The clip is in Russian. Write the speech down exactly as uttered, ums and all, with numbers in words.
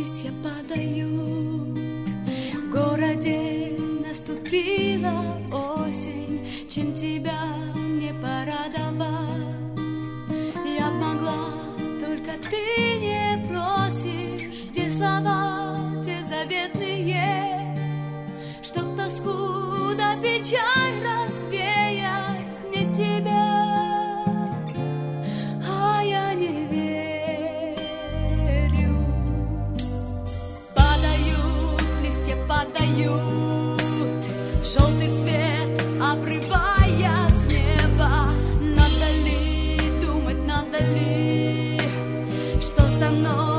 листья падают. В городе наступила осень, чем тебя мне порадовать? Я б могла, только ты не просишь. Где слова те заветные, чтоб тоску да печаль развеять? Мне тебя, а я не верю. Падают листья, падают, желтый цвет обрывая с неба. Надо ли думать, надо ли, что со мной